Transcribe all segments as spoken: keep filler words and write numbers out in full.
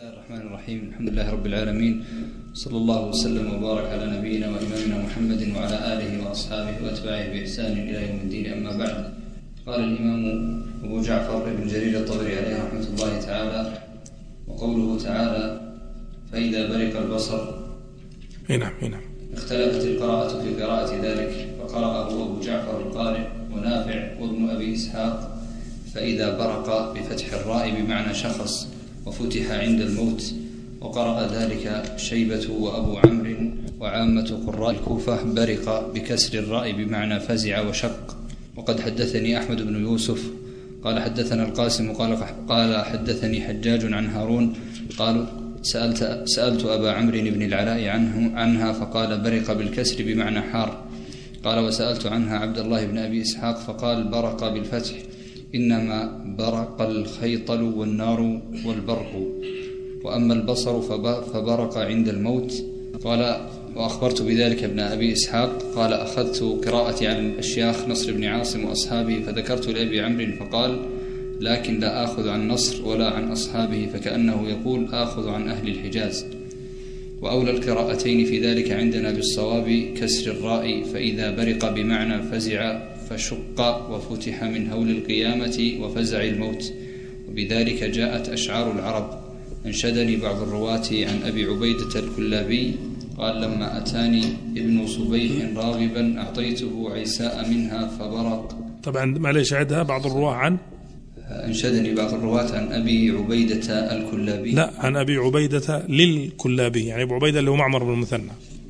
الله الرحمن الرحيم. الحمد لله رب العالمين، صلى الله وسلم وبارك على نبينا وإمامنا محمد وعلى آله وأصحابه وأتباعه بإحسان إلى يوم الدين. أما بعد، قال الإمام أبو جعفر بن جرير الطبري عليه رحمة الله تعالى: وقوله تعالى: فإذا برق البصر. هنا هنا اختلفت القراءة في قراءة ذلك، فقرأه أبو جعفر القارئ ونافع وابن أبي إسحاق: فإذا برق بفتح الراء بمعنى شخص وفتح عند الموت، وقرأ ذلك شيبة وأبو عمرو وعامة قراء الكوفة: برق بكسر الراء بمعنى فزع وشق. وقد حدثني أحمد بن يوسف قال حدثنا القاسم قال قال حدثني حجاج عن هارون قال سألت, سألت أبا عمرو بن العلاء عنه عنها فقال: برق بالكسر بمعنى حار. قال: وسألت عنها عبد الله بن أبي إسحاق فقال: برق بالفتح، إنما برق الخيطل والنار والبرق، وأما البصر فبرق عند الموت. قال: وأخبرت بذلك ابن أبي إسحاق. قال: أخذت قراءتي عن الأشياخ نصر بن عاصم وأصحابه، فذكرت لأبي عمرو فقال: لكن لا آخذ عن نصر ولا عن أصحابه، فكأنه يقول: آخذ عن أهل الحجاز. وأولى القراءتين في ذلك عندنا بالصواب كسر الراء، فإذا برق بمعنى فزع فشق وفتح من هول القيامة وفزع الموت، وبذلك جاءت أشعار العرب. أنشدني بعض الرواة عن أبي عبيدة الكلابي قال: لما أتاني ابن صبيح راغبا أعطيته عيساء منها فبرق. طبعا معليش عدها بعض الرواة عن أنشدني بعض الرواة عن أبي عبيدة الكلابي، لا عن أبي عبيدة للكلابي، يعني أبو عبيدة اللي هو معمر بن المثنى.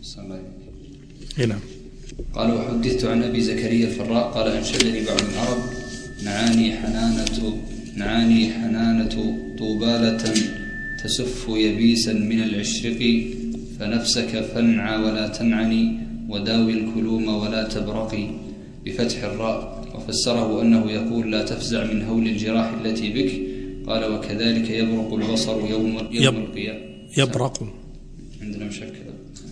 هنا قال: وحدثت عن أبي زكريا الفراء قال: أنشدني بعض العرب: نعاني حنانة نعاني حنانة طوبالة تسف يبيسا من العشرق، فنفسك فانعى ولا تنعني، وداوي الكلوم ولا تبرقي، بفتح الراء. وفسره أنه يقول: لا تفزع من هول الجراح التي بك. قال: وكذلك يبرق البصر يوم, يوم القيامة. يبرق عندنا مشكلة.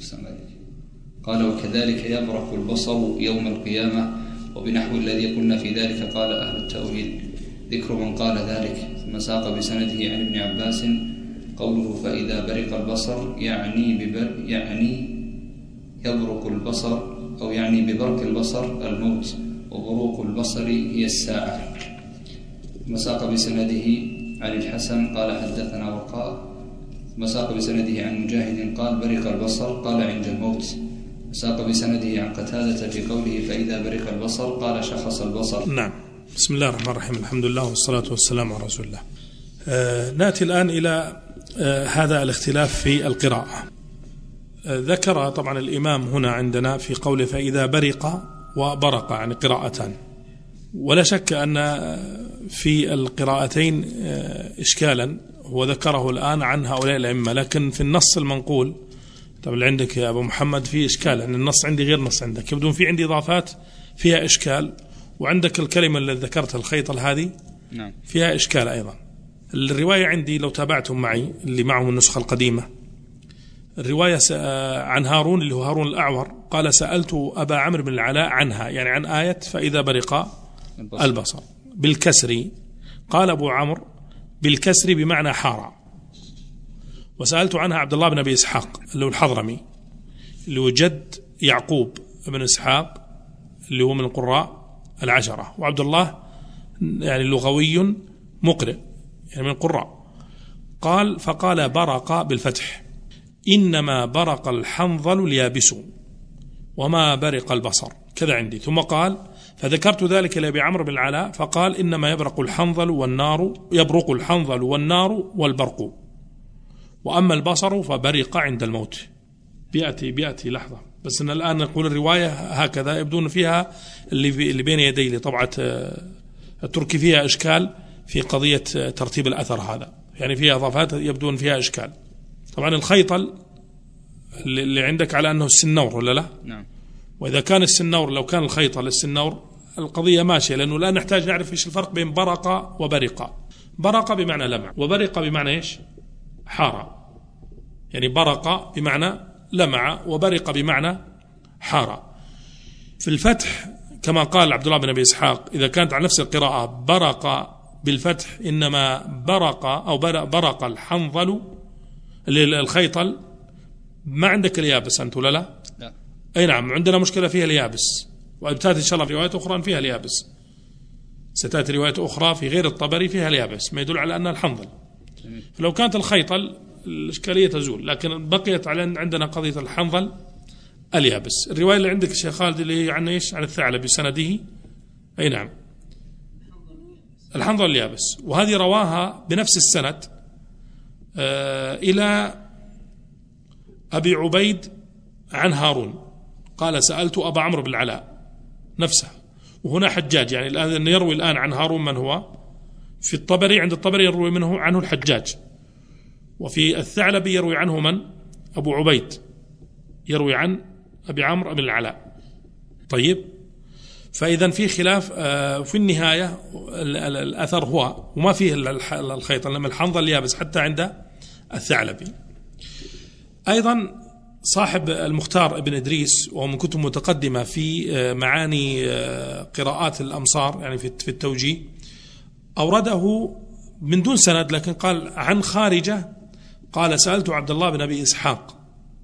قال: وكذلك يبرق البصر يوم القيامة، وبنحو الذي قلنا في ذلك قال أهل التأويل. ذكر من قال ذلك. ثم ساق بسنده عن ابن عباس قوله: فإذا برق البصر يعني ببر يعني يبرق البصر، أو يعني ببرق البصر الموت، وبروق البصر هي الساعة. ثم ساق بسنده عن الحسن قال: حدثنا وقاء. ثم ساق بسنده عن مجاهد قال: برق البصر قال: عند الموت. ساق بسنده عن قتادة في قوله: فإذا برق البصر قال: شخص البصر. نعم. بسم الله الرحمن الرحيم، الحمد لله والصلاة والسلام على رسول الله. آه نأتي الآن إلى آه هذا الاختلاف في القراءة. آه ذكر طبعا الإمام هنا عندنا في قوله: فإذا برق وبرق، يعني قراءتان، ولا شك أن في القراءتين آه إشكالا هو ذكره الآن عن هؤلاء الأئمة، لكن في النص المنقول طبعا عندك يا أبو محمد في إشكال، أن النص عندي غير نص عندك، يبدو في عندي إضافات فيها إشكال، وعندك الكلمة اللي ذكرتها الخيطل هذه نعم فيها إشكال أيضا. الرواية عندي لو تابعتم معي اللي معهم النسخة القديمة، الرواية عن هارون اللي هو هارون الأعور قال: سألت أبا عمرو بن العلاء عنها، يعني عن آية فإذا برق البصر, البصر بالكسر. قال أبو عمرو: بالكسر بمعنى حار. وسألت عنها عبد الله بن أبي إسحاق اللي هو الحضرمي، اللي هو جد يعقوب بن إسحاق اللي هو من القراء العشرة، وعبد الله يعني لغوي مقرئ يعني من القراء. قال: فقال: برق بالفتح، إنما برق الحنظل اليابس وما برق البصر، كذا عندي. ثم قال: فذكرت ذلك لأبي عمرو بن العلاء فقال: إنما يبرق الحنظل والنار يبرق الحنظل والنار والبرق، وأما البصر فبرق عند الموت. بيأتي بيأتي لحظة، بس أن الآن نقول الرواية هكذا، يبدون فيها اللي, اللي بين يدي لي طبعة التركي فيها إشكال في قضية ترتيب الأثر هذا، يعني فيها إضافات يبدون فيها إشكال. طبعا الخيطل اللي عندك على أنه السنور ولا لا؟ نعم. وإذا كان السنور، لو كان الخيطل السنور القضية ماشية، لأنه الآن نحتاج نعرف إيش الفرق بين برق وبرق. برق بمعنى لمع، وبرق بمعنى إيش؟ حار. يعني برق بمعنى لمع، وبرق بمعنى حار. في الفتح كما قال عبد الله بن أبي إسحاق إذا كانت على نفس القراءة برق بالفتح إنما برق أو برق الحنظل اللي الخيطل ما عندك اليابس أنت ولا لا؟ لا. أي نعم، عندنا مشكلة فيها اليابس، وتأتي إن شاء الله في روايات أخرى فيها اليابس، ستأتي روايات أخرى في غير الطبري فيها اليابس، ما يدل على أنها الحنظل. فلو كانت الخيطل الإشكالية تزول، لكن بقيت على عندنا قضية الحنظل اليابس. الرواية اللي عندك الشيخ خالد اللي عن إيش؟ عن الثعلبي بسنده. أي نعم، الحنظل اليابس، وهذه رواها بنفس السند آه إلى أبي عبيد عن هارون قال سألت أبا عمرو بن العلاء نفسه. وهنا حجاج، يعني الآن يروي الآن عن هارون من هو؟ في الطبري، عند الطبري يروي منه عنه الحجاج، وفي الثعلبي يروي عنه من؟ أبو عبيد يروي عن أبي عمرو بن العلاء. طيب، فإذا في خلاف في النهاية. الأثر هو وما فيه الخيط، لما الحنظل اليابس حتى عند الثعلبي. أيضا صاحب المختار ابن إدريس، وهو من كتب متقدمة في معاني قراءات الأمصار، يعني في التوجيه، أورده من دون سند، لكن قال عن خارجة قال سألت عبد الله بن أبي إسحاق،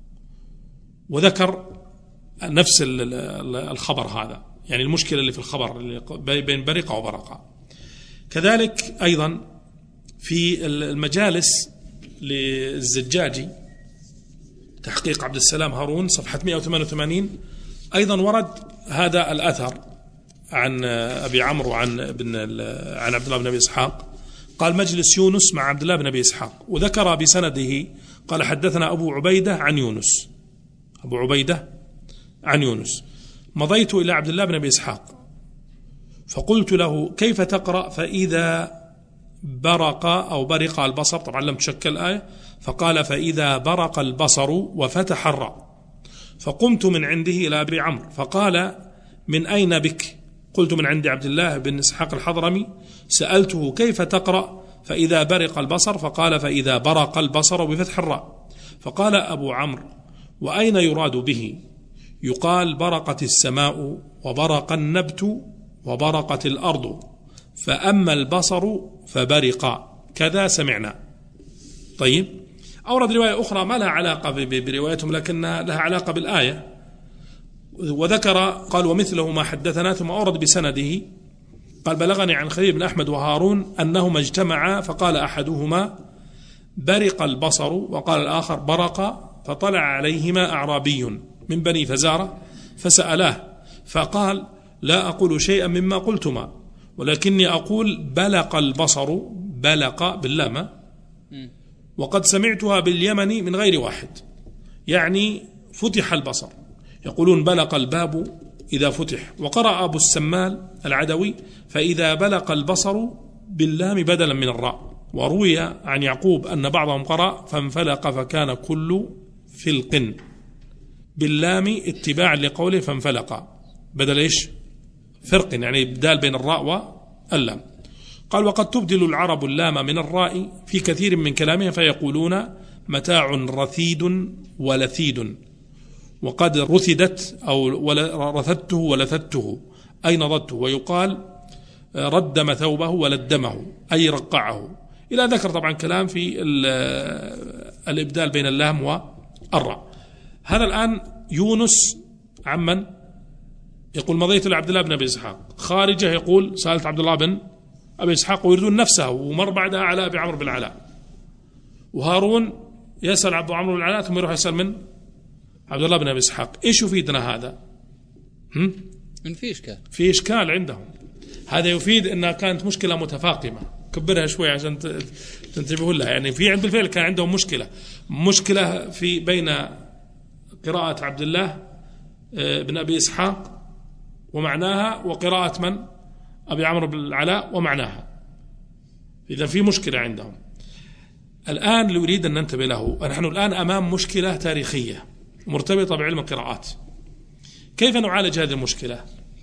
وذكر نفس الخبر هذا، يعني المشكلة اللي في الخبر اللي بين برقة وبرقة. كذلك أيضا في المجالس للزجاجي تحقيق عبد السلام هارون صفحة مئة وثمانية وثمانين أيضا ورد هذا الأثر عن أبي عمرو عن ابن عن عبد الله بن أبي إسحاق قال مجلس يونس مع عبد الله بن أبي إسحاق، وذكر بسنده قال حدثنا أبو عبيدة عن يونس، أبو عبيدة عن يونس. مضيت إلى عبد الله بن أبي إسحاق فقلت له كيف تقرأ فإذا برق أو برق البصر، طبعا لم تشكل آية، فقال فإذا برق البصر وفتح الراء. فقمت من عنده إلى أبي عمرو فقال من أين بك؟ قلت من عند عبد الله بن إسحاق الحضرمي. سألته كيف تقرأ فإذا برق البصر؟ فقال فإذا برق البصر بفتح الراء. فقال أبو عمرو وأين يراد به؟ يقال برقت السماء وبرق النبت وبرقت الأرض، فأما البصر فبرق، كذا سمعنا. طيب، أورد رواية أخرى ما لها علاقة بروايتهم لكنها لها علاقة بالآية، وذكر قال ومثله ما حدثنا، ثم أورد بسنده قال بلغني عن خليل بن أحمد وهارون أنهما اجتمعا فقال أحدهما برق البصر وقال الآخر برق، فطلع عليهما أعرابي من بني فزارة فسألاه فقال لا أقول شيئا مما قلتما ولكني أقول بلق البصر، بلق باللام، وقد سمعتها باليمن من غير واحد، يعني فتح البصر، يقولون بلق الباب إذا فتح. وقرأ أبو السمال العدوي فإذا بلق البصر باللام بدلا من الراء. وروي عن يعقوب أن بعضهم قرأ فانفلق فكان كل فلق باللام اتباعا لقوله فانفلق بدل إيش؟ فرق، يعني بدال بين الراء واللام. قال وقد تبدل العرب اللام من الراء في كثير من كلامهم فيقولون متاع رثيد ولثيد، وقد رثدت أو رثدته ولثدته أي نضدته، ويقال ردم ثوبه ولدمه أي رقعه، إلى ذكر طبعا كلام في الإبدال بين اللام والراء. هذا الآن يونس عمن يقول مضيت لعبد الله بن أبي إسحاق، خارجة يقول سألت عبد الله بن أبي إسحاق، ويردون نفسه، ومر بعدها على أبي عمرو بن العلاء، وهارون يسأل عبد عمرو بن العلاء ثم يروح يسأل من عبد الله بن أبي إسحاق. إيش يفيدنا هذا؟ هم؟ إن في إشكال، في إشكال عندهم. هذا يفيد أنها كانت مشكلة متفاقمة، كبرها شوي عشان تنتبهوا لها. يعني في عند بالفعل كان عندهم مشكلة مشكلة في بين قراءة عبد الله بن أبي إسحاق ومعناها وقراءة من؟ أبي عمرو بن العلاء ومعناها. إذا في مشكلة عندهم. الآن اللي أريد أن ننتبه له، نحن الآن أمام مشكلة تاريخية مرتبطة بعلم القراءات. كيف نعالج هذه المشكلة؟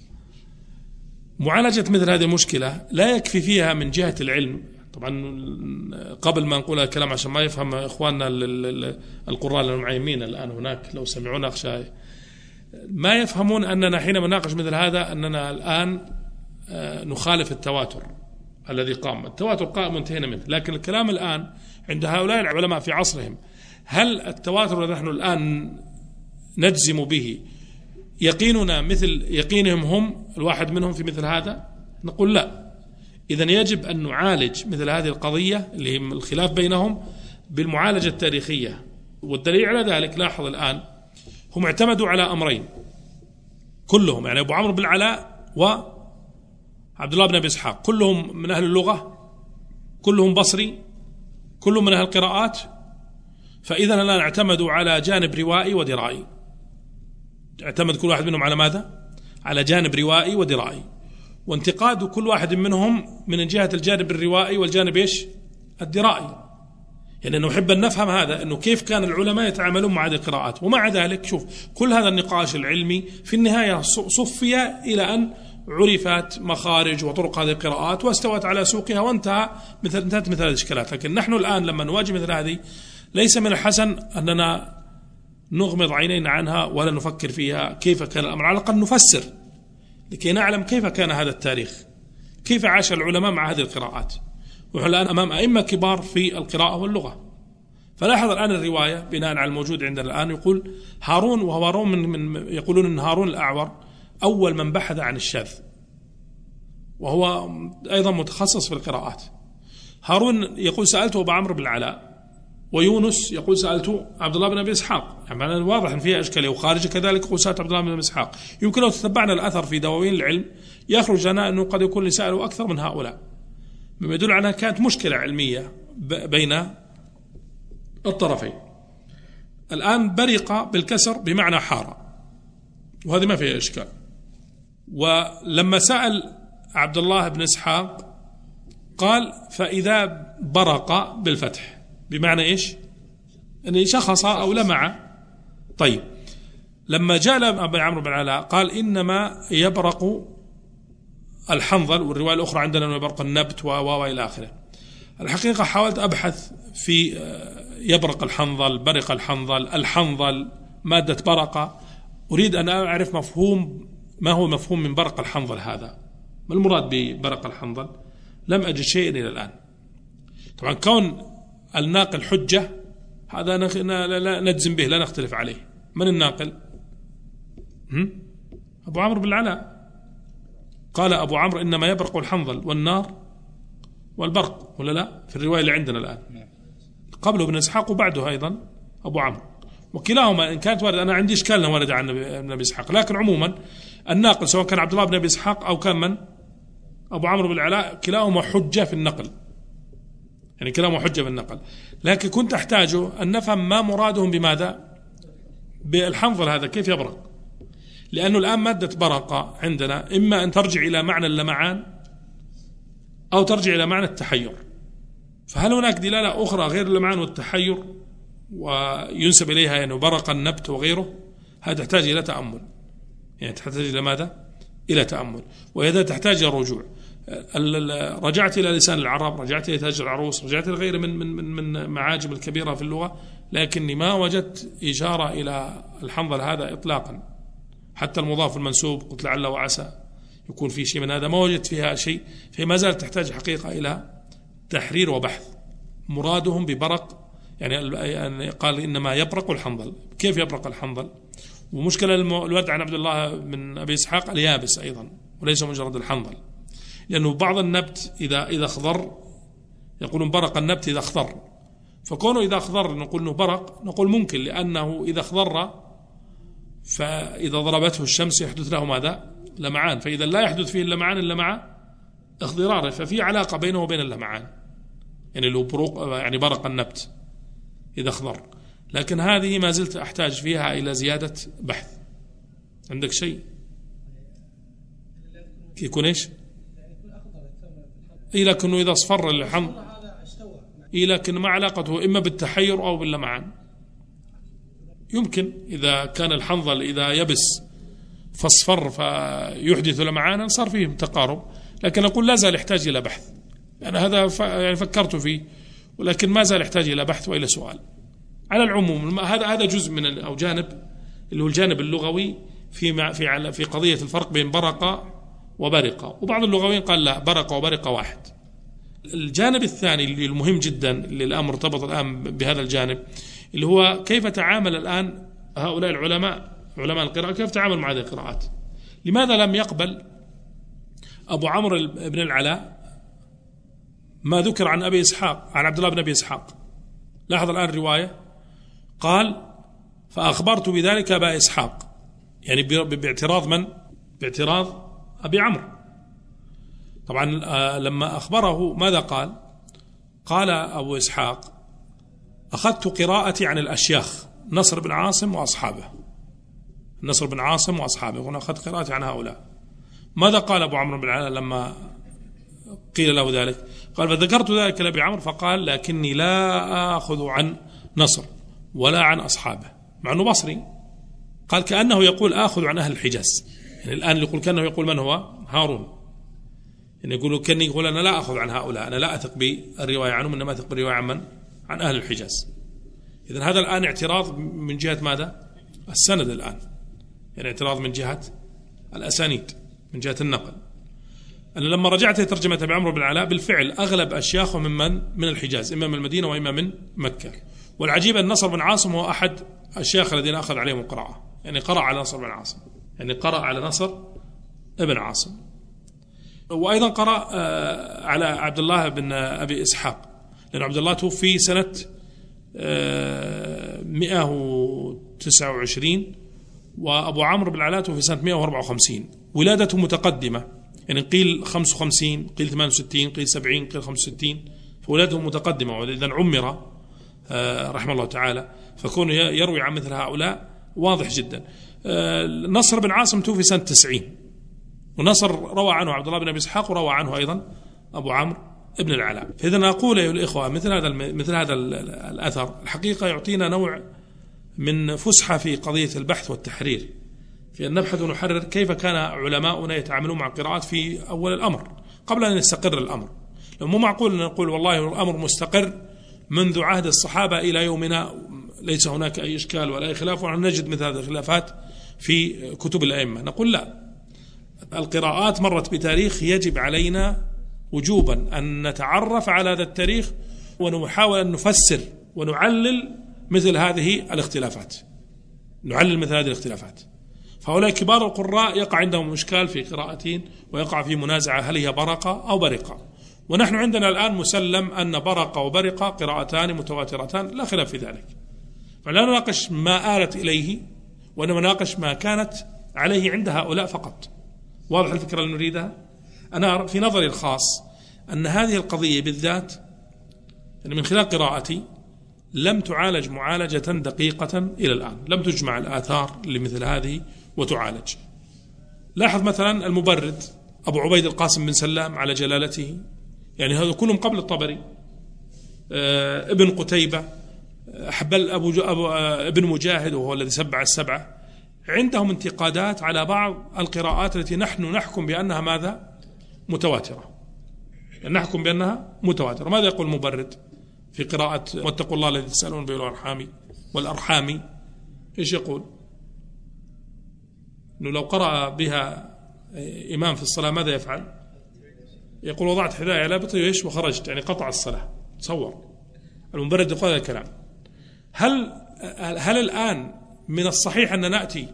معالجة مثل هذه المشكلة لا يكفي فيها من جهة العلم، طبعا قبل ما نقول الكلام عشان ما يفهم إخواننا القراء المعيمين الآن هناك لو سمعونا أخشى ما يفهمون أننا حينما نناقش مثل هذا أننا الآن نخالف التواتر الذي قام. التواتر قائم وانتهينا منه، لكن الكلام الآن عند هؤلاء العلماء في عصرهم هل التواتر الذي نحن الآن نجزم به يقيننا مثل يقينهم هم الواحد منهم في مثل هذا؟ نقول لا. إذن يجب أن نعالج مثل هذه القضية اللي هي الخلاف بينهم بالمعالجة التاريخية. والدليل على ذلك لاحظ الآن هم اعتمدوا على أمرين كلهم، يعني أبو عمرو بن العلاء وعبد الله بن أبي إسحاق كلهم من أهل اللغة، كلهم بصري، كلهم من أهل القراءات. فإذا الآن اعتمدوا على جانب روائي ودرائي. اعتمد كل واحد منهم على ماذا؟ على جانب روائي ودرائي. وانتقاد كل واحد منهم من جهة الجانب الروائي والجانب إيش؟ الدرائي. يعني نحب أن نفهم هذا، أنه كيف كان العلماء يتعاملون مع هذه القراءات. ومع ذلك شوف كل هذا النقاش العلمي في النهاية صفي إلى أن عرفت مخارج وطرق هذه القراءات واستوت على سوقها وانتهى مثل انتهت مثل هذه الإشكالات. لكن نحن الآن لما نواجه مثل هذه ليس من الحسن أننا نغمض عينينا عنها ولا نفكر فيها كيف كان الأمر، على الأقل نفسر لكي نعلم كيف كان هذا التاريخ، كيف عاش العلماء مع هذه القراءات. ونحن الآن أمام أئمة كبار في القراءة واللغة. فلاحظ الآن الرواية بناء على الموجود عندنا الآن يقول هارون، وهو هارون من, من يقولون أن هارون الأعور أول من بحث عن الشاذ، وهو أيضا متخصص في القراءات. هارون يقول سألته أبو عمرو بن العلاء، ويونس يقول سألته عبد الله بن أبي إسحاق. يعني واضح أن فيها إشكالية. وخارج كذلك يقول سألت عبد الله بن أبي إسحاق. يمكن لو تتبعنا الأثر في دواوين العلم يخرج لنا أنه قد يكون لسائله أكثر من هؤلاء، مما يدل على أنها كانت مشكلة علمية بين الطرفين. الآن برق بالكسر بمعنى حار، وهذه ما فيها إشكال. ولما سأل عبد الله بن إسحاق قال فإذا برق بالفتح بمعنى إيش؟ أنه شخص أو لمع. طيب لما جاء أبو عمرو بن العلاء قال إنما يبرق الحنظل، والرواية الأخرى عندنا أنه يبرق النبت و إلى آخره. الحقيقة حاولت أبحث في يبرق الحنظل، برق الحنظل، الحنظل مادة برق. أريد أن أعرف مفهوم ما هو مفهوم من برق الحنظل هذا، ما المراد ببرق الحنظل؟ لم أجد شيء إلى الآن. طبعا كون الناقل حجة هذا لا نجزم به، لا نختلف عليه. من الناقل؟ أبو عمرو بن العلاء. قال أبو عمرو إنما يبرق الحنظل والنار والبرق، ولا لا؟ في الرواية اللي عندنا الآن قبله ابن إسحاق وبعده أيضا أبو عمرو، وكلاهما إن كانت وارد. أنا عندي إشكال ورد عن ابن أبي إسحاق، لكن عموما الناقل سواء كان عبد الله بن أبي إسحاق أو كان من أبو عمرو بن العلاء كلاهما حجة في النقل، يعني كلاهما حجة في النقل. لكن كنت أحتاجه أن نفهم ما مرادهم بماذا؟ بالحنظل هذا كيف يبرق. لأنه الآن مادة برق عندنا إما أن ترجع إلى معنى اللمعان أو ترجع إلى معنى التحير. فهل هناك دلالة أخرى غير اللمعان والتحير وينسب إليها يعني برق النبت وغيره؟ هذا تحتاج إلى تأمل، يعني تحتاج إلى ماذا؟ إلى تأمل، وهذا تحتاج إلى رجوع. رجعت إلى لسان العرب، رجعت إلى تاج العروس، رجعت إلى غيره من من من من معاجم الكبيرة في اللغة، لكني ما وجدت إشارة إلى الحنظل هذا إطلاقا. حتى المضاف المنسوب قلت لعل وعسى يكون في شيء من هذا، ما وجدت فيها شيء. فهي ما زالت تحتاج حقيقة إلى تحرير وبحث. مرادهم ببرق يعني قال إنما يبرق الحنظل، كيف يبرق الحنظل؟ ومشكلة الورد عن عبد الله من أبي إسحاق اليابس أيضا وليس مجرد الحنظل، لأنه بعض النبت إذا إذا خضر يقولون برق النبت إذا خضر، فكونه إذا خضر نقول إنه برق، نقول ممكن لأنه إذا خضر فإذا ضربته الشمس يحدث له ماذا؟ لمعان. فإذا لا يحدث فيه اللمعان إلا مع اخضراره، ففي علاقة بينه وبين اللمعان، يعني لو بروق يعني برق النبت إذا خضر. لكن هذه ما زلت أحتاج فيها إلى زيادة بحث. عندك شيء يكون إيش؟ إيه لكنه إذا اصفر الحمض إيه لكن ما علاقته إما بالتحير أو باللمعان. يمكن إذا كان الحنظل إذا يبس فاصفر فيحدث لمعانا صار فيه تقارب، لكن أقول لا زال يحتاج إلى بحث. يعني هذا ف... يعني فكرت فيه، ولكن ما زال يحتاج إلى بحث وإلى سؤال. على العموم هذا هذا جزء من أو جانب اللي هو الجانب اللغوي في في في قضية الفرق بين برق وبرق. وبعض اللغويين قال لا، برق وبرق واحد. الجانب الثاني اللي المهم جدا اللي الآن مرتبط الآن بهذا الجانب اللي هو كيف تعامل الآن هؤلاء العلماء علماء القراءة، كيف تعامل مع هذه القراءات. لماذا لم يقبل أبو عمرو بن العلاء ما ذكر عن أبي إسحاق عن عبد الله بن أبي إسحاق؟ لاحظ الآن الرواية، قال فأخبرت بذلك أبا إسحاق، يعني باعتراض من؟ باعتراض أبي عمرو. طبعا لما أخبره ماذا قال؟ قال أبو إسحاق أخذت قراءتي عن الأشياخ نصر بن عاصم وأصحابه، نصر بن عاصم وأصحابه، هنا أخذت قراءتي عن هؤلاء. ماذا قال أبو عمرو بن العلاء لما قيل له ذلك؟ قال فذكرت ذلك لأبي عمرو فقال لكني لا آخذ عن نصر ولا عن أصحابه، مع أنه بصري. قال كأنه يقول آخذ عن أهل الحجاز، يعني الآن يقول كأنه يقول من هو؟ هارون، يعني يقول كأنه يقول أنا لا أخذ عن هؤلاء، أنا لا أثق بالرواية عنهم، إنما أثق بالرواية عن من؟ عن أهل الحجاز. إذن هذا الآن اعتراض من جهة ماذا؟ السند الآن، يعني اعتراض من جهة الأسانيد، من جهة النقل. أنا لما رجعت ترجمة أبي عمرو بن العلاء بالفعل أغلب أشياخه من من؟ من الحجاز، إما من المدينة وإما من مكة. والعجيب أن نصر بن عاصم هو أحد الشيخ الذين أخذ عليهم القراءة، يعني قرأ على نصر بن عاصم، يعني قرأ على نصر ابن عاصم. وأيضا قرأ على عبد الله بن أبي إسحاق، لأن عبد الله توفي سنة مئة وتسعة وعشرين وأبو عمرو بن العلاء توفي سنة مئة وأربعة وخمسين، ولادته متقدمة، يعني قيل خمسة وخمسين، قيل ثمانية وستين، قيل سبعين، قيل خمسة وستين، فولاده متقدمة. وإذا عمر رحمه الله تعالى، فكون يروي عن مثل هؤلاء واضح جدا. نصر بن عاصم توفي سنة تسعين، ونصر روى عنه عبد الله بن أبي إسحاق، وروى عنه أيضا أبو عمرو ابن العلاء. فإذا أقول أيها الإخوة مثل هذا مثل هذا الأثر الحقيقة يعطينا نوع من فسحة في قضية البحث والتحرير، في أن نبحث ونحرر كيف كان علماؤنا يتعاملون مع القراءات في أول الأمر قبل أن يستقر الأمر. لو مو معقول أن نقول والله الأمر مستقر منذ عهد الصحابة إلى يومنا، ليس هناك أي إشكال ولا أي خلاف، ونحن نجد مثل هذه الخلافات في كتب الأئمة. نقول لا، القراءات مرت بتاريخ يجب علينا وجوبا أن نتعرف على هذا التاريخ، ونحاول أن نفسر ونعلل مثل هذه الاختلافات، نعلل مثل هذه الاختلافات. فهؤلاء كبار القراء يقع عندهم إشكال في قراءتين، ويقع في منازعة هل هي برقة أو برقة. ونحن عندنا الآن مسلم أن برقة وبرقة قراءتان متواترتان، لا خلاف في ذلك. فلا نناقش ما آلت إليه، وإنما نناقش ما كانت عليه عند هؤلاء فقط. واضح الفكرة اللي نريدها؟ أنا في نظري الخاص أن هذه القضية بالذات من خلال قراءتي لم تعالج معالجة دقيقة إلى الآن، لم تجمع الآثار لمثل هذه وتعالج. لاحظ مثلا المبرد أبو عبيد القاسم بن سلام على جلالته، يعني هذا كلهم قبل الطبري، آه ابن قتيبة، حبل أبو, أبو آه ابن مجاهد وهو الذي سبع السبعة، عندهم انتقادات على بعض القراءات التي نحن نحكم بأنها ماذا؟ متواترة، نحكم بأنها متواترة. ماذا يقول المبرد في قراءة واتقوا الله الذي تسألون به والأرحام والأرحام؟ إيش يقول؟ إنه لو قرأ بها إمام في الصلاة ماذا يفعل؟ يقول وضعت حذائي على بطني وإيش وخرجت، يعني قطع الصلاة. تصور المبرد يقول هذا الكلام. هل هل الآن من الصحيح أن نأتي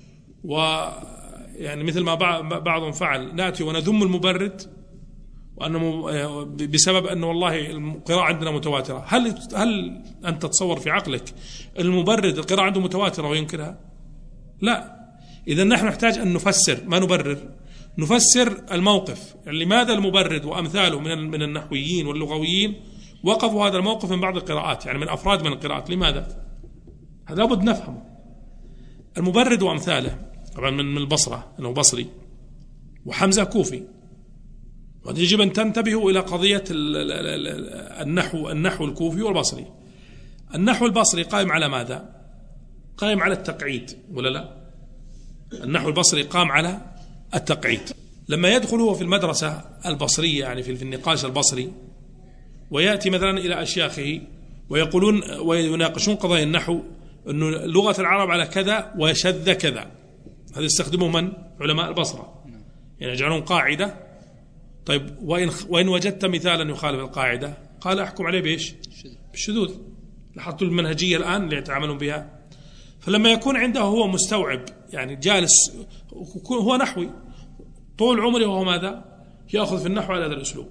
ويعني مثل ما بعضهم فعل نأتي ونذم المبرد وأنه بسبب أنه والله القراءة عندنا متواترة؟ هل هل أنت تتصور في عقلك المبرد القراءة عنده متواترة وينكرها؟ لا. إذا نحن نحتاج أن نفسر، ما نبرر، نفسر الموقف. يعني لماذا المبرد وأمثاله من من النحويين واللغويين وقفوا هذا الموقف من بعض القراءات، يعني من أفراد من القراءات؟ لماذا؟ هذا لابد نفهمه. المبرد وأمثاله طبعا من البصرة، أنه بصري، وحمزة كوفي. ويجب أن تنتبهوا إلى قضية النحو النحو الكوفي والبصري. النحو البصري قائم على ماذا؟ قائم على التقعيد ولا لا؟ النحو البصري قام على التقعيد. لما يدخل هو في المدرسة البصرية، يعني في النقاش البصري، ويأتي مثلا إلى أشياخه ويقولون ويناقشون قضايا النحو، أنه لغة العرب على كذا وشذ كذا، هذا يستخدمه من؟ علماء البصرة، يعني يجعلون قاعدة. طيب وإن, وإن وجدت مثالا يخالف القاعدة، قال أحكم عليه بإيش؟ بالشذوذ. لاحظتوا المنهجية الآن اللي يتعاملون بها. فلما يكون عنده هو مستوعب، يعني جالس هو نحوي طول عمره وهو ماذا يأخذ في النحو على هذا الأسلوب،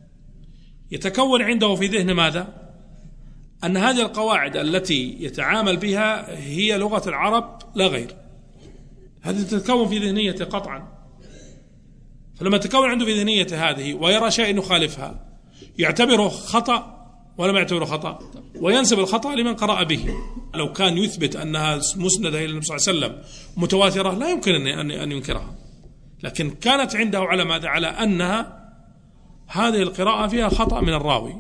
يتكون عنده في ذهنه ماذا؟ أن هذه القواعد التي يتعامل بها هي لغة العرب لا غير. هذه تتكون في ذهنيته قطعا. فلما تكون عنده في ذهنيته هذه ويرى شيء يخالفها يعتبره خطأ ولا ما يعتبره خطأ، وينسب الخطأ لمن قرأ به. لو كان يثبت أنها مسندة إلى النبي صلى الله عليه وسلم متواترة لا يمكن أن ينكرها، لكن كانت عنده على ماذا؟ على أنها هذه القراءة فيها خطأ من الراوي،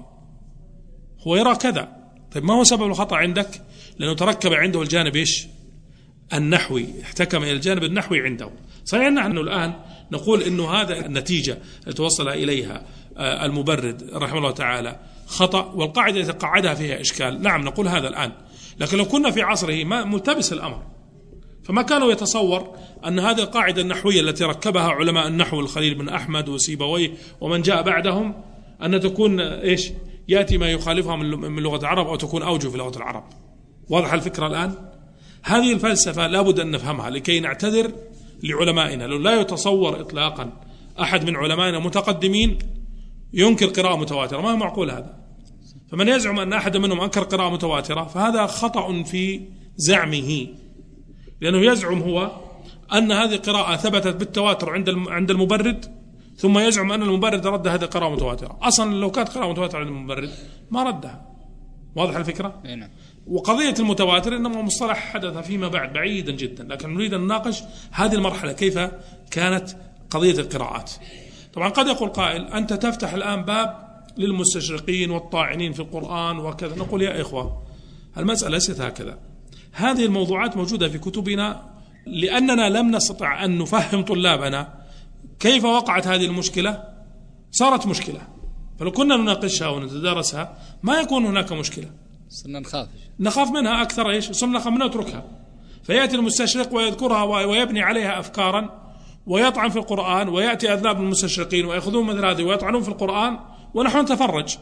هو يرى كذا. طيب ما هو سبب الخطأ عندك؟ لأنه تركب عنده الجانب إيش؟ النحوي، احتكم إلى الجانب النحوي عنده. صحيح نحن الآن نقول إنه هذا النتيجة التي توصل إليها المبرد رحمه الله تعالى خطأ، والقاعدة التي قعدها فيها إشكال. نعم نقول هذا الآن، لكن لو كنا في عصره ما ملتبس الأمر، فما كانوا يتصور أن هذه القاعدة النحوية التي ركبها علماء النحو الخليل بن أحمد وسيبويه ومن جاء بعدهم أن تكون إيش؟ يأتي ما يخالفها من لغة العرب أو تكون أوجه في لغة العرب. واضح الفكرة الآن؟ هذه الفلسفة لابد أن نفهمها لكي نعتذر لعلمائنا. لو لا يتصور إطلاقا أحد من علمائنا متقدمين ينكر قراءة متواترة، ما هو معقول هذا. فمن يزعم أن أحد منهم أنكر قراءة متواترة فهذا خطأ في زعمه، لأنه يزعم هو أن هذه القراءة ثبتت بالتواتر عند عند المبرد، ثم يزعم أن المبرد رد هذه القراءة متواترة. أصلا لو كانت قراءة متواترة عند المبرد ما ردها. واضح الفكرة؟ نعم. وقضية المتواتر إنما مصطلح حدث فيما بعد بعيدا جدا، لكن نريد أن نناقش هذه المرحلة كيف كانت قضية القراءات. طبعا قد يقول قائل أنت تفتح الآن باب للمستشرقين والطاعنين في القرآن وكذا. نقول يا إخوة المسألة ليست هكذا. هذه الموضوعات موجودة في كتبنا لأننا لم نستطع أن نفهم طلابنا كيف وقعت هذه المشكلة. صارت مشكلة، فلو كنا نناقشها ونتدارسها ما يكون هناك مشكلة. صرنا نخاف نخاف منها أكثر. إيش صرنا نخاف منها نتركها. فيأتي المستشرق ويذكرها ويبني عليها أفكارا ويطعن في القرآن، ويأتي أذناب المستشرقين ويأخذون مثل هذه ويطعنون في القرآن ونحن نتفرج،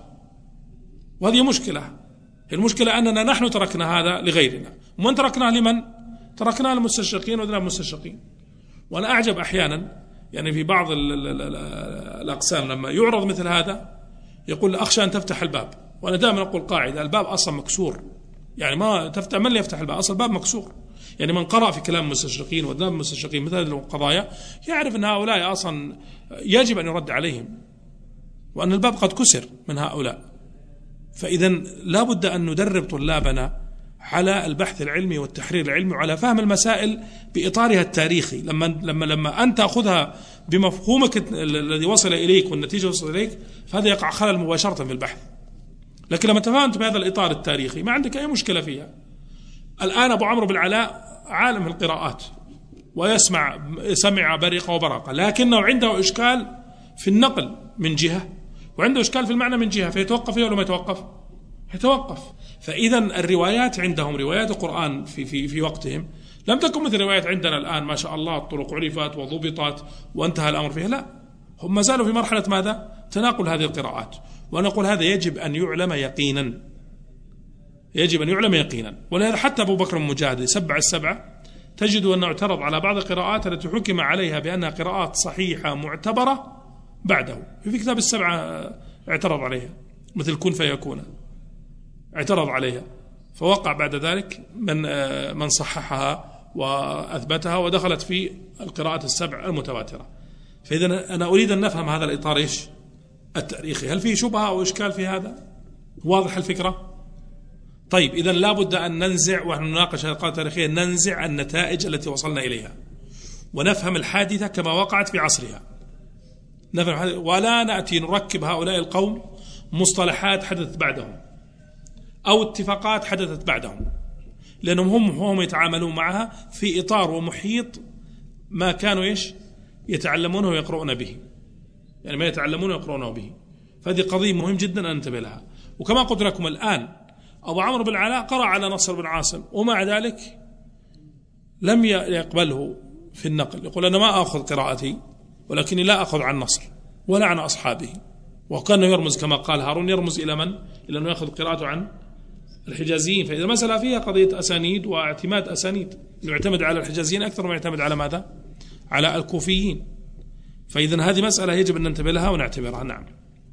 وهذه مشكلة. المشكلة أننا نحن تركنا هذا لغيرنا. ومن تركناه لمن؟ تركناه للمستشرقين وأذناب المستشرقين. وأنا أعجب أحيانا يعني في بعض الأقسام لما يعرض مثل هذا يقول أخشى أن تفتح الباب. وأنا دائما أقول قاعدة: الباب أصلا مكسور، يعني ما تفتح من اللي يفتح الباب؟ أصلا الباب مكسور. يعني من قرأ في كلام المستشرقين وذنب المستشرقين مثل هذه القضايا يعرف أن هؤلاء أصلا يجب أن يرد عليهم، وأن الباب قد كسر من هؤلاء. فإذا لا بد أن ندرب طلابنا على البحث العلمي والتحرير العلمي وعلى فهم المسائل بإطارها التاريخي. لما لما لما أنت تأخذها بمفهومك الذي وصل إليك والنتيجة وصل إليك فهذا يقع خلل مباشرة في البحث. لكن لما تفهمت بهذا الإطار التاريخي ما عندك أي مشكلة فيها. الآن أبو عمرو بن العلاء عالم القراءات ويسمع سمع بريقة وبرقة، لكنه عنده إشكال في النقل من جهة وعنده إشكال في المعنى من جهة، فيتوقف فيه ولا ما يتوقف؟ يتوقف. فإذا الروايات عندهم روايات القرآن في في في وقتهم لم تكن مثل روايات عندنا الآن ما شاء الله الطرق عرفت وضبطت وانتهى الأمر فيها. لا، هم ما زالوا في مرحلة ماذا؟ تناقل هذه القراءات. ونقول هذا يجب أن يعلم يقينا، يجب أن يعلم يقينا. ولهذا حتى أبو بكر المجاهد سبع السبعة تجد أنه اعترض على بعض القراءات التي حكم عليها بأنها قراءات صحيحة معتبرة بعده. في كتاب السبعة اعترض عليها مثل كن فيكون، اعترض عليها، فوقع بعد ذلك من من صححها وأثبتها ودخلت في القراءات السبع المتواترة. فإذا أنا أريد أن نفهم هذا الإطار إيش التاريخي. هل فيه شبهة أو إشكال في هذا؟ واضح الفكرة؟ طيب إذا لا بد أن ننزع، ونحن نناقش هذه القضايا التاريخية، ننزع النتائج التي وصلنا إليها ونفهم الحادثة كما وقعت في عصرها. نفهم ولا نأتي نركب هؤلاء القوم مصطلحات حدثت بعدهم أو اتفاقات حدثت بعدهم، لأنهم هم هم يتعاملون معها في إطار ومحيط ما كانوا إيش يتعلمونه ويقرؤون به، يعني ما يتعلمونه ويقرؤونه به. فهذه قضية مهم جدا أن ننتبه لها. وكما قلت لكم الآن أبو عمرو بن العلاء قرأ على نصر بن عاصم ومع ذلك لم يقبله في النقل. يقول أنا ما أخذ قراءتي ولكني لا أخذ عن نصر ولا عن أصحابه. وكان يرمز كما قال هارون، يرمز إلى من؟ إلى أنه يأخذ قراءته عن الحجازيين. فإذا المسألة فيها قضية أسانيد واعتماد أسانيد، يعتمد على الحجازيين أكثر ما يعتمد على ماذا؟ على الكوفيين. فإذا هذه مسألة يجب أن ننتبه لها ونعتبرها. نعم،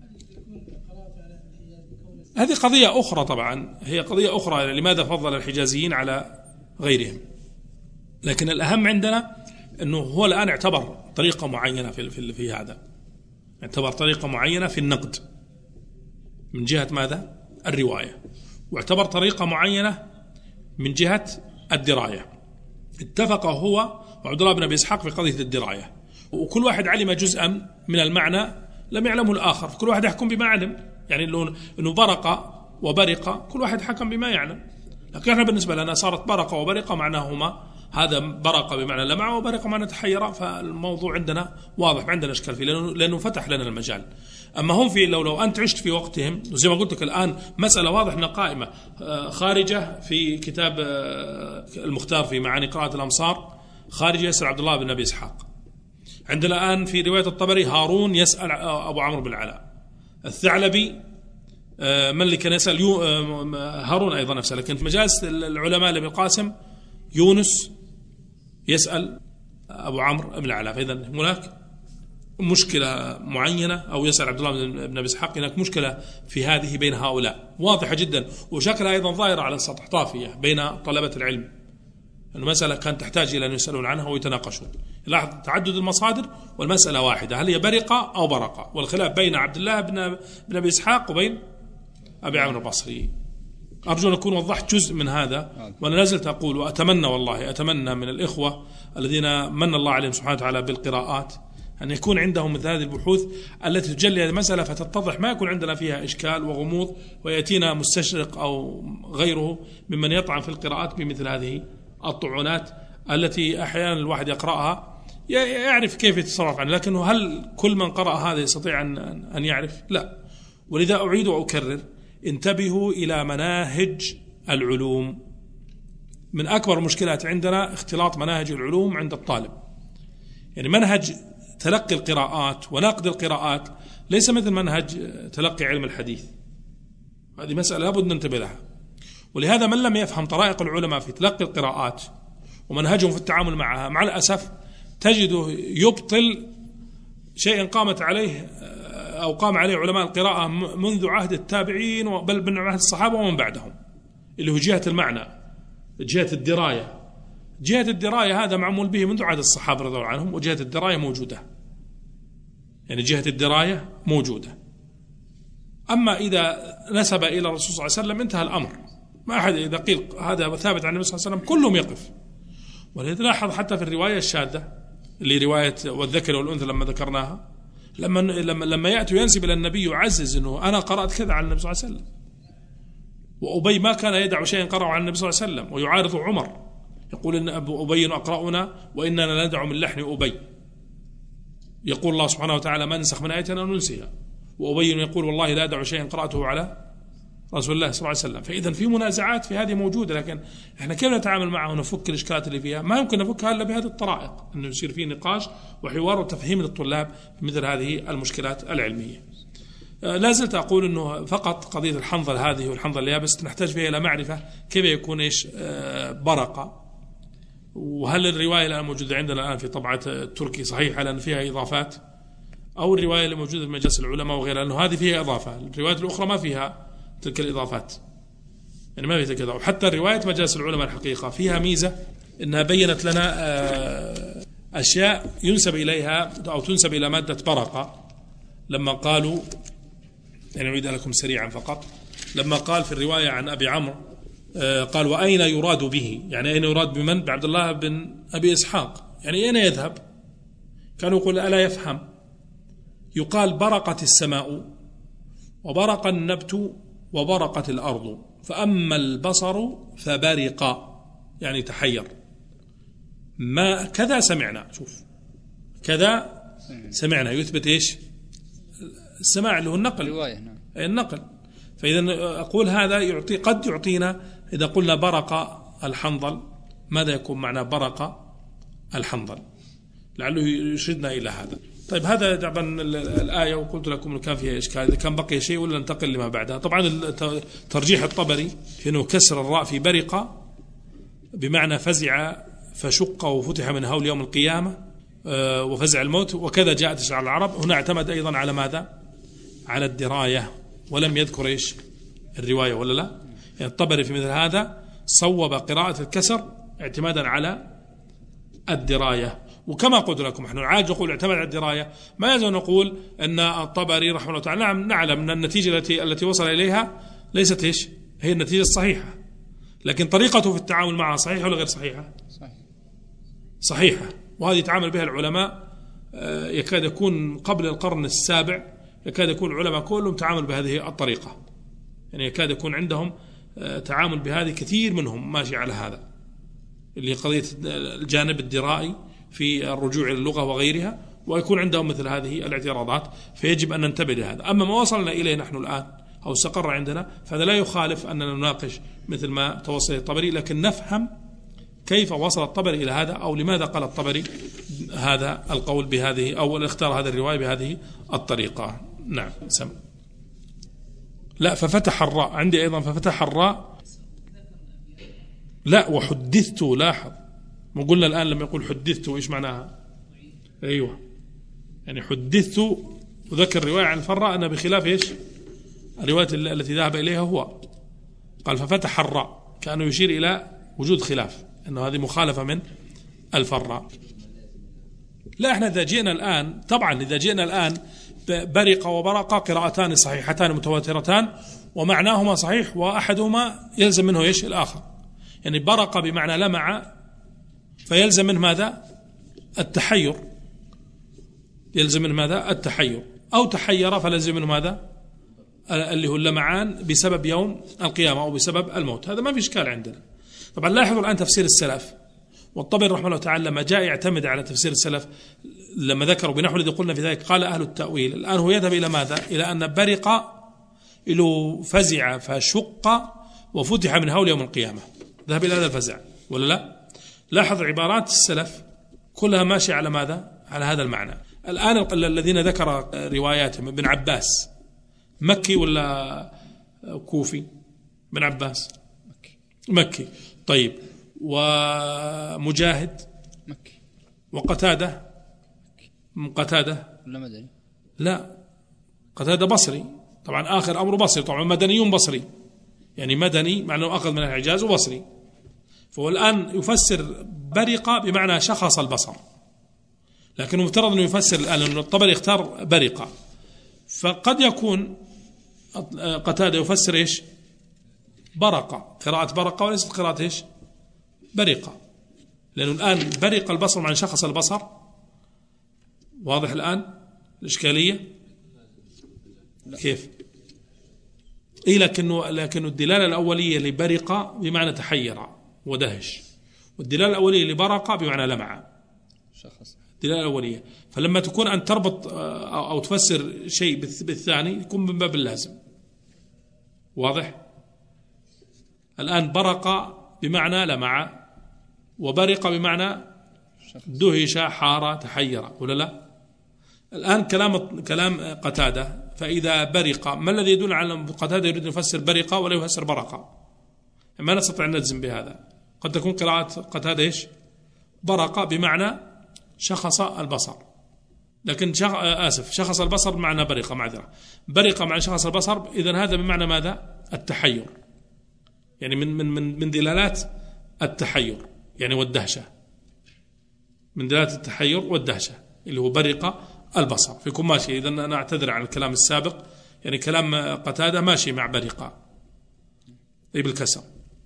هذه قضية أخرى طبعا، هي قضية أخرى لماذا فضل الحجازيين على غيرهم. لكن الأهم عندنا أنه هو الآن اعتبر طريقة معينة في, في, في هذا، اعتبر طريقة معينة في النقد من جهة ماذا؟ الرواية، واعتبر طريقة معينة من جهة الدراية. اتفق هو وعبد الله بن أبي إسحاق في قضية الدراية، وكل واحد علم جزءا من المعنى لم يعلمه الآخر، فكل واحد يحكم بما علم. يعني أنه برق وبرق كل واحد حكم بما يعلم، لكن احنا بالنسبة لنا صارت برق وبرق معناهما هذا برق بمعنى لمع وبرق معنى تحير، فالموضوع عندنا واضح، ما عندنا اشكال فيه لأنه, لأنه فتح لنا المجال. أما هم في لو لو أنت عشت في وقتهم زي ما قلت لك الآن مسألة واضح أنها قائمة خارجة في كتاب المختار في معاني قراءة الأمصار، خارجة يسأل عبد الله بن أبي إسحاق. عندنا الآن في رواية الطبري هارون يسأل أبو عمرو بن العلاء، الثعلبي من اللي كان يسأل هارون أيضا نفسه. لكن في مجالس العلماء لابن القاسم يونس يسأل أبو عمرو بن العلاء. فإذا هناك مشكلة معينة، أو يسأل عبد الله بن أبي إسحاق، هناك مشكلة في هذه بين هؤلاء واضحة جدا، وشكلها أيضا ظاهرة على السطح طافية بين طلبة العلم. المسألة كانت تحتاج إلى أن يسألون عنها ويتناقشون. لاحظ تعدد المصادر والمسألة واحدة، هل هي برقة أو برقة، والخلاف بين عبد الله بن أبي إسحاق وبين أبي عمرو البصري. أرجو أن أكون وضحت جزء من هذا، وأنا نزلت أقول وأتمنى والله أتمنى من الإخوة الذين من الله عليهم سبحانه وتعالى بالقراءات أن يكون عندهم مثل هذه البحوث التي تجلي هذه المسألة فتتضح، ما يكون عندنا فيها إشكال وغموض ويأتينا مستشرق أو غيره ممن يطعن في القراءات بمثل هذه الطعنات التي أحيانا الواحد يقرأها يعرف كيف يتصرف عنها، لكن هل كل من قرأ هذا يستطيع أن يعرف؟ لا. ولذا أعيد وأكرر، انتبهوا إلى مناهج العلوم. من أكبر مشكلات عندنا اختلاط مناهج العلوم عند الطالب. يعني منهج تلقي القراءات ونقد القراءات ليس مثل منهج تلقي علم الحديث. هذه مسألة لابد ننتبه لها. ولهذا من لم يفهم طرائق العلماء في تلقي القراءات ومنهجهم في التعامل معها، مع الأسف تجده يبطل شيء قامت عليه أو قام عليه علماء القراءة منذ عهد التابعين، بل من عهد الصحابة ومن بعدهم، اللي هو جهة المعنى، جهة الدراية. جهة الدراية هذا معمول به منذ عهد الصحابة رضي الله عنهم، وجهة الدراية موجودة، يعني جهة الدراية موجودة. أما إذا نسب إلى الرسول صلى الله عليه وسلم انتهى الأمر، ما أحد إذا قيل هذا ثابت عن النبي صلى الله عليه وسلم كلهم يقف. ولذا لاحظ حتى في الرواية الشاذة اللي رواية والذكر والأنثى لما ذكرناها، لما لما لما يأتي ينسب إلى النبي يعزز إنه أنا قرأت كذا على النبي صلى الله عليه وسلم. وأبي ما كان يدع شيئا قرأه على النبي صلى الله عليه وسلم، ويعارض عمر يقول إن أبو أبي أقرأنا وإننا ندع من لحن أبي. يقول الله سبحانه وتعالى ما ننسخ من آية ننسيها، وأبي يقول والله لا أدع شيئا قرأته على رسول الله صلى الله عليه وسلم. فإذا في منازعات في هذه موجودة، لكن إحنا كيف نتعامل معها ونفك الإشكالات اللي فيها؟ ما يمكن نفكها إلا بهذه الطرائق، أنه يصير فيه نقاش وحوار وتفهيم للطلاب في مثل هذه المشكلات العلمية. لا زلت أقول أنه فقط قضية الحنظل هذه والحنظل اليابس نحتاج فيها إلى معرفة كيف يكون إيش برقة، وهل الرواية الآن موجودة عندنا الآن في طبعة التركي صحيحة لأن فيها إضافات، أو الرواية اللي موجودة في مجلس العلماء وغيرها لأنه هذه فيها إضافة، الروايات الأخرى ما فيها تلك الإضافات، يعني ما فيها كذا. وحتى رواية مجلس العلماء الحقيقة فيها ميزة إنها بينت لنا أشياء ينسب إليها أو تنسب إلى مادة برقة. لما قالوا، يعني أعيد لكم سريعا فقط، لما قال في الرواية عن أبي عمرو قال وأين يراد به، يعني أين يراد بمن؟ بعبد الله بن أبي إسحاق، يعني أين يذهب؟ كانوا يقول ألا يفهم. يقال برقت السماء وبرق النبت وبرقت الأرض، فأما البصر فبرق، يعني تحير. ما كذا سمعنا، شوف كذا سمعنا يثبت إيش؟ السماع اللي هو النقل، رواية نعم. النقل. فإذا أقول هذا يعطي قد يعطينا إذا قلنا برق الحنظل ماذا يكون معنى برق الحنظل، لعله يرشدنا إلى هذا. طيب هذا طبعا الآية، وقلت لكم إنه كان فيها إشكال، إذا كان بقي شيء ولا ننتقل لما بعدها. طبعا ترجيح الطبري في إنه كسر الراء في برق بمعنى فزع فشق وفتح من هول يوم القيامة وفزع الموت، وكذا جاءت تشرع العرب. هنا اعتمد أيضا على ماذا؟ على الدراية، ولم يذكر إيش الرواية ولا لا. يعني الطبري في مثل هذا صوب قراءة الكسر اعتمادا على الدراية. وكما قلت لكم نحن عاج نقول اعتمد على الدراية، ما يلزم نقول أن الطبري رحمه الله تعالى نعم نعلم أن النتيجة التي التي وصل إليها ليست إيش هي النتيجة الصحيحة، لكن طريقته في التعامل معها صحيحة ولا غير صحيحة؟ صحيح. صحيحة. وهذه يتعامل بها العلماء يكاد يكون قبل القرن السابع، يكاد يكون العلماء كلهم تعامل بهذه الطريقة، يعني يكاد يكون عندهم تعامل بهذه، كثير منهم ماشي على هذا اللي قضية الجانب الدرائي في الرجوع إلى اللغة وغيرها، ويكون عندهم مثل هذه الاعتراضات، فيجب أن ننتبه لهذا. أما ما وصلنا إليه نحن الآن أو استقر عندنا فهذا لا يخالف أننا نناقش مثل ما توصل الطبري، لكن نفهم كيف وصل الطبري إلى هذا، أو لماذا قال الطبري هذا القول بهذه، أو اختار هذا الرواية بهذه الطريقة. نعم سم. لا ففتح الراء عندي أيضا، ففتح الراء لا وحدثت. لاحظ ما قلنا الآن لما يقول حدثت إيش معناها؟ أيوة يعني حدثت، وذكر رواية عن الفراء أنها بخلاف إيش الرواية التي ذهب إليها هو. قال ففتح الراء كأنه يشير إلى وجود خلاف، أنه هذه مخالفة من الفراء. لا احنا إذا جئنا الآن، طبعا إذا جئنا الآن برق وبرق قراءتان صحيحتان متواترتان ومعناهما صحيح، وأحدهما يلزم منه إيش الآخر. يعني برق بمعنى لمع فيلزم من ماذا؟ التحير، يلزم من ماذا؟ التحير. أو تحير فلزم منه ماذا؟ اللي هو اللمعان بسبب يوم القيامة أو بسبب الموت. هذا ما في إشكال عندنا. طبعا لاحظوا الآن تفسير السلف، والطبري رحمه الله تعالى لما جاء يعتمد على تفسير السلف لما ذكروا بنحو الذي قلنا في ذلك قال أهل التأويل. الآن هو يذهب إلى ماذا؟ إلى أن برق إلى فزع فشق وفتح من هول يوم القيامة، ذهب إلى هذا الفزع ولا لا؟ لاحظ عبارات السلف كلها ماشية على ماذا؟ على هذا المعنى. الآن الذين ذكر رواياتهم ابن عباس مكي ولا كوفي؟ ابن عباس مكي. مكي. طيب ومجاهد مكي. وقتادة مكي. قتادة ولا مدني؟ لا قتادة بصري، طبعا آخر أمره بصري، طبعا مدنيون بصري، يعني مدني معناه أخذ من الحجاز وبصري. فهو الآن يفسر برق بمعنى شخص البصر، لكن مفترض أنه يفسر الآن أنه الطبري اختار برق، فقد يكون قتادة يفسر إيش برق، قراءة برق وليست قراءة إيش برق، لأنه الآن برق البصر معنى شخص البصر. واضح الآن الإشكالية كيف؟ إيه لكنه لكنه الدلالة الأولية لبرق بمعنى تحير ودهش، والدلالة الأولية لبرق بمعنى لمع شخص. الدلالة الأولية، فلما تكون أن تربط أو تفسر شيء بالثاني يكون من باب اللازم. واضح؟ الآن برق بمعنى لمع، وبرق بمعنى دهش حار تحير ولا لا؟ الآن كلام كلام قتادة، فإذا برق ما الذي يدل على أن قتادة يريد أن يفسر برق ولا يفسر برق؟ ما نستطيع أن نجزم بهذا. قد تكون قراءة قتادة إيش برق بمعنى شخص البصر، لكن شخ... آسف شخص البصر بمعنى برق، معذرة برق معنى شخص البصر، إذن هذا بمعنى ماذا؟ التحير، يعني من من من من دلالات التحير يعني والدهشة، من دلالات التحير والدهشة اللي هو برق البصر. فيكون ماشي. إذن أنا أعتذر عن الكلام السابق، يعني كلام قتادة ماشي مع برق أي بالكسر.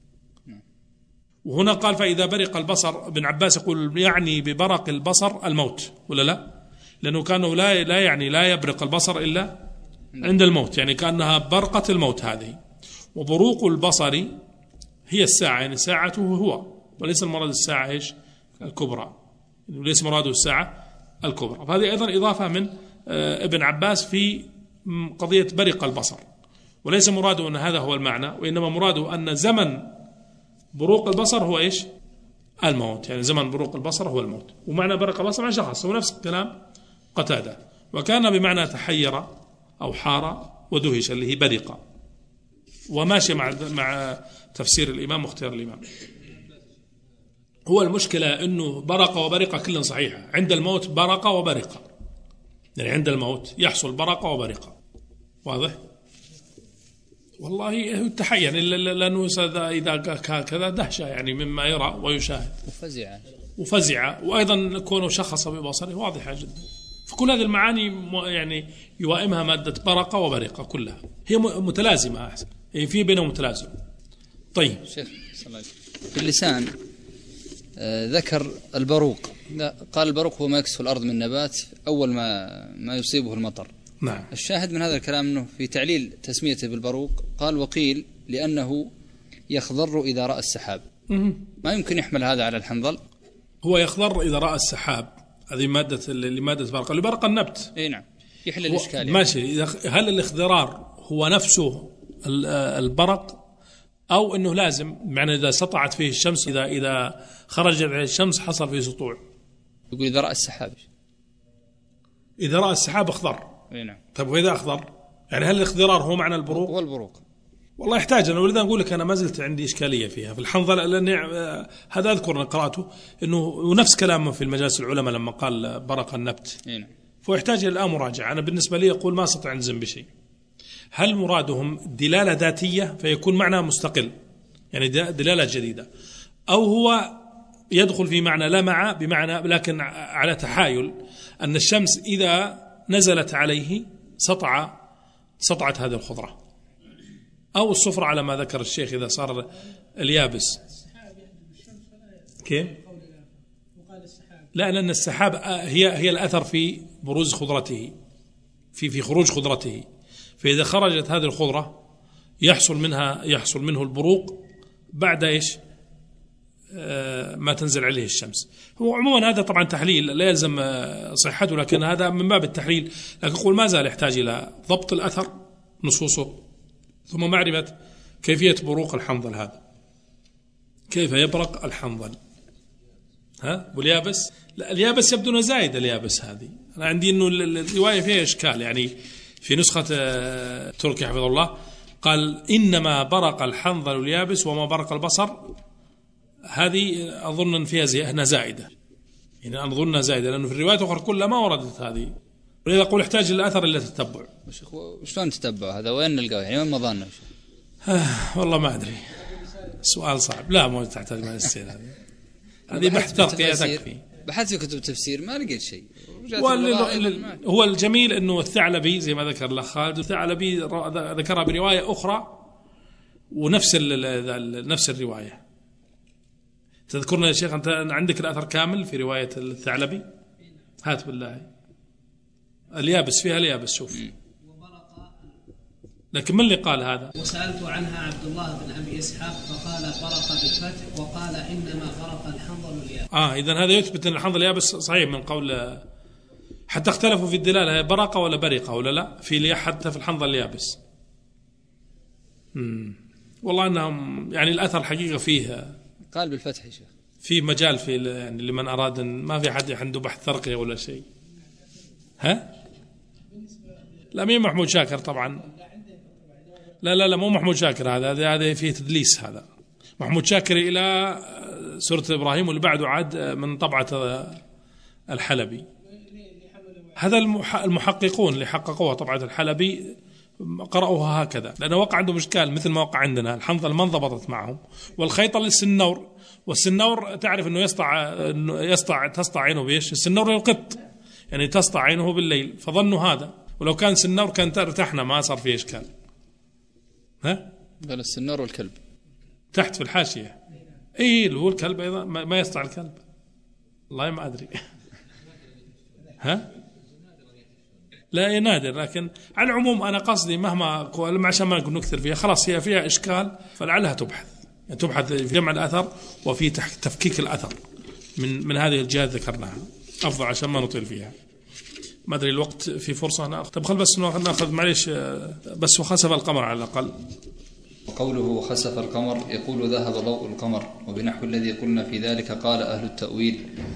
وهنا قال فإذا برق البصر، ابن عباس يقول يعني ببرق البصر الموت ولا لا؟ لأنه كانه لا لا يعني لا يبرق البصر إلا عند الموت، يعني كأنها برقة الموت هذه. وبروق البصر هي الساعة، يعني ساعته هو، وليس المراد الساعة إيش الكبرى، وليس مراده الساعة الكبرى. فهذه أيضا إضافة من ابن عباس في قضية برق البصر، وليس مراده أن هذا هو المعنى، وإنما مراده أن زمن بروق البصر هو إيش الموت، يعني زمن بروق البصر هو الموت. ومعنى برق البصر مع شخص هو نفس الكلام قتادة. وكان بمعنى تحير أو حار ودهش اللي هي برق، وماشي مع مع تفسير الإمام واختيار الإمام. هو المشكلة إنه برق وبرق كلن صحيحة. عند الموت برق وبرق، يعني عند الموت يحصل برق وبرق. واضح؟ والله التحير لأنه إذا كذا دهشة يعني مما يرى ويشاهد، وفزع وفزع وأيضا كونه شخص ببصره واضحة جدا. فكل هذه المعاني يعني يوائمها مادة برق وبرق، كلها هي متلازمة، أحسن هي في بينهم متلازم. طيب شيخ في اللسان آه ذكر البروق، قال البروق هو ما يكسف الأرض من نبات أول ما ما يصيبه المطر. نعم. الشاهد من هذا الكلام أنه في تعليل تسميته بالبروق قال وقيل لأنه يخضر إذا رأى السحاب. ما يمكن يحمل هذا على الحنظل. هو يخضر إذا رأى السحاب، هذه مادة اللي مادة برق اللي برق النبت. اي نعم يحل الإشكال يعني. ماشي. هل الاخضرار هو نفسه البرق أو أنه لازم معنى إذا سطعت فيه الشمس، إذا إذا خرجت عليه الشمس حصل فيه سطوع؟ يقول إذا رأى السحاب، إذا رأى السحاب أخضر. اي نعم. طيب وإذا أخضر يعني هل الاخضرار هو معنى البروق؟ هو البروق. والله يحتاج، أنا ولذا أقول لك أنا ما زلت عندي إشكالية فيها في الحنظل، لأن هذا أذكر أن قرأته إنه ونفس كلامه في المجالس العلماء لما قال برق النبت. نعم. فيحتاج الآن مراجعة. أنا بالنسبة لي أقول ما استطيع أنزم بشيء. هل مرادهم دلالة ذاتية فيكون معنى مستقل يعني دلالة جديدة، أو هو يدخل في معنى لا مع بمعنى لكن على تحايل أن الشمس إذا نزلت عليه سطع سطعت هذه الخضرة، أو الصفرة على ما ذكر الشيخ إذا صار اليابس. كيف؟ لا، لأن السحاب هي هي الأثر في بروز خضرته، في في خروج خضرته. فإذا خرجت هذه الخضرة يحصل منها يحصل منه البروق بعد إيش؟ آه ما تنزل عليه الشمس. هو عموما هذا طبعا تحليل لا يلزم صحته، لكن هذا من باب التحليل. لكن أقول ما زال يحتاج إلى ضبط الأثر نصوصه، ثم معرفة كيفية بروق الحنظل هذا، كيف يبرق الحنظل. ها واليابس؟ لا اليابس يبدو زايد. اليابس هذه أنا عندي إنه الرواية فيها إشكال. يعني في نسخة تركي حفظه الله قال إنما برق الحنظل اليابس وما برق البصر. هذه أظن فيها زي زائدة، يعني أنا أظنها زائدة، لأنه في الروايات الأخرى كلها ما وردت هذه. ولذا أقول يحتاج الأثر إلى تتبع. شلون تتبع هذا؟ وين نلقاه يعني؟ وين مظنه؟ آه والله ما أدري، سؤال صعب. لا مو تحتاج ما يصير هذه هذه بحث ترقية تكفي. بحثت في كتب التفسير ما لقيت شيء. هو الجميل أنه الثعلبي زي ما ذكر الأخ خالد، الثعلبي ذكرها برواية أخرى ونفس نفس الرواية. تذكرنا يا شيخ أنت عندك الأثر كامل في رواية الثعلبي؟ هات بالله. اليابس فيها اليابس شوف. لكن من اللي قال هذا؟ وسألت عنها عبد الله بن أبي إسحاق فقال برق بالفتح، وقال إنما برق الحنظل اليابس. آه إذن هذا يثبت أن الحنظل اليابس صحيح من قول. حتى اختلفوا في الدلالة برقة ولا برقة ولا لا في حتى في الحنظل اليابس. مم. والله أنهم يعني الأثر حقيقة فيه قال بالفتح يا شيخ، في مجال في يعني لمن أراد، ما في حد عنده بحث ترقية ولا شيء. ها؟ لا مين محمود شاكر طبعا. لا لا لا مو محمود شاكر، هذا هذا فيه تدليس. هذا محمود شاكر إلى سورة إبراهيم واللي بعده عاد من طبعة الحلبي. هذا المحققون اللي حققوها طبعة الحلبي قرأوها هكذا، لأنه وقع عندهم إشكال مثل ما وقع عندنا. الحنظل ما انضبطت معهم، والخيط للسنور، والسنور تعرف أنه يسطع إنه يسطع تسطع عينه بيش. السنور للقط يعني تسطع عينه بالليل، فظنوا هذا. ولو كان سنور كان ارتحنا ما صار فيه إشكال. ها؟ قال السنور والكلب تحت في الحاشية. إيه اللي هو الكلب أيضا ما يسطع الكلب. والله ما أدري. ها؟ لا نادر، لكن على العموم أنا قصدي مهما عشان ما نكون نكثر فيها، خلاص هي فيها إشكال فلعلها تبحث، يعني تبحث في جمع الأثر وفي تفكيك الأثر من من هذه الجهات ذكرناها أفضل عشان ما نطيل فيها. ما أدري الوقت في فرصة نأخذ. طب خل بس نأخذ معليش بس وخسف القمر على الأقل. وقوله خسف القمر يقول ذهب ضوء القمر، وبنحو الذي قلنا في ذلك قال أهل التأويل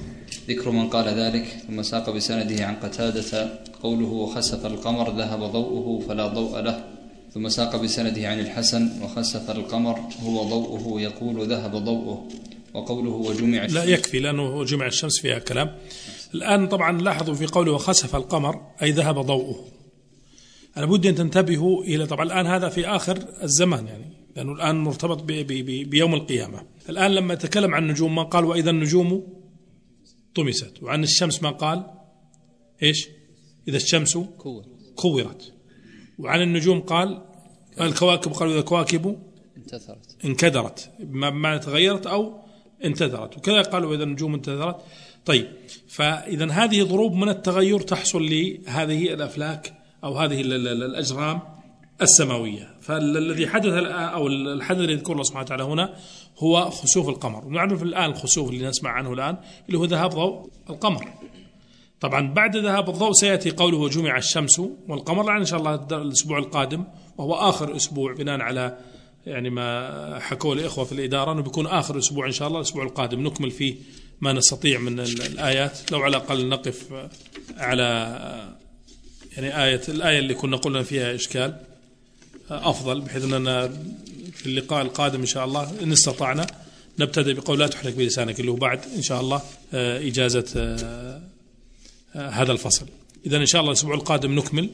ذكر من قال ذلك. ثم ساق بسنده عن قتادة قوله وخسف القمر ذهب ضوءه فلا ضوء له. ثم ساق بسنده عن الحسن وخسف القمر هو ضوءه يقول ذهب ضوءه. وقوله وجمع الشمس لا يكفي لأنه جمع الشمس فيها كلام. الآن طبعا لاحظوا في قوله وخسف القمر أي ذهب ضوءه. أنا بدي أن تنتبهوا إلى طبعا الآن هذا في آخر الزمان يعني لأنه الآن مرتبط بي بي بي بيوم القيامة. الآن لما تكلم عن النجوم ما قال وإذا النجوم طمست، وعن الشمس ما قال إيش إذا الشمس كورت، وعن النجوم قال الكواكب قال إذا الكواكب انتثرت انكدرت بمعنى تغيرت أو انتثرت، وكذا قالوا إذا النجوم انتثرت. طيب فإذا هذه ضروب من التغير تحصل لهذه الأفلاك أو هذه الأجرام السماوية. فالذي حدث أو الحدث الذي يذكر الله سبحانه وتعالى هنا هو خسوف القمر. ونعرف الآن الخسوف اللي نسمع عنه الآن اللي هو ذهاب ضوء القمر. طبعا بعد ذهاب الضوء سيأتي قوله وجمع الشمس والقمر لعل إن شاء الله الأسبوع القادم، وهو آخر أسبوع بناء على يعني ما حكوا الإخوة في الإدارة أنه بيكون آخر أسبوع إن شاء الله الأسبوع القادم نكمل فيه ما نستطيع من الآيات. لو على الأقل نقف على يعني آية الآية اللي كنا قلنا فيها إشكال أفضل، بحيث أننا في اللقاء القادم إن شاء الله إن استطعنا نبتدأ بقول لا تحرك بلسانك اللي هو بعد إن شاء الله إجازة هذا الفصل. إذن إن شاء الله الأسبوع القادم نكمل،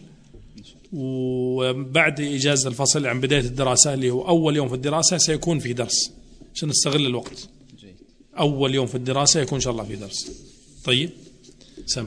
وبعد إجازة الفصل عن بداية الدراسة اللي هو أول يوم في الدراسة سيكون في درس عشان نستغل الوقت. أول يوم في الدراسة يكون إن شاء الله في درس. طيب سم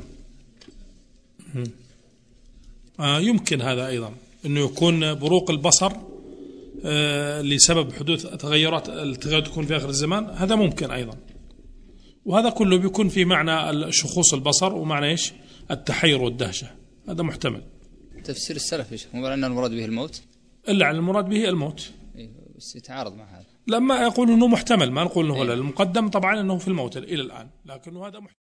آه يمكن هذا أيضا أنه يكون بروق البصر آه لسبب حدوث تغيرات التغيرات تكون في آخر الزمان، هذا ممكن أيضا. وهذا كله بيكون في معنى شخوص البصر ومعنى إيش التحير والدهشة، هذا محتمل. تفسير السلف إيش مو أن المراد به الموت إلا عن المراد به الموت. إيه بس يتعارض مع هذا. لما يقول إنه محتمل ما نقول إنه هو المقدم طبعا إنه في الموت إلى الآن، لكنه هذا محتمل.